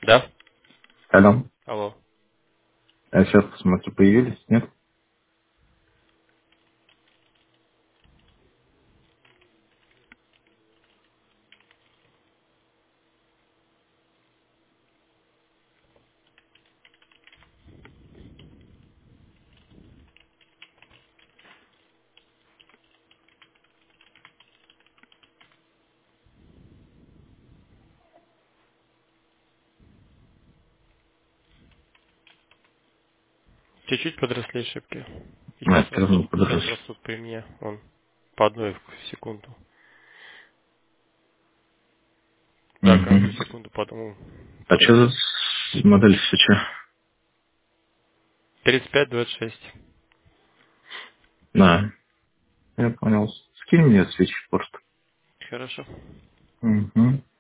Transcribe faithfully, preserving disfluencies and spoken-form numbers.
Да? Алло. Алло. Я сейчас посмотрю, появились, нет? Чуть-чуть подросли ошибки. И А, сейчас все равно растут, сейчас подросли. растут при мне. Он по одной в секунду. Да, каждую Угу. секунду по одному А что за подросли. с- модель свеча? тридцать пять двадцать шесть. Да, я понял. Скинь мне свечи просто. Хорошо. Угу.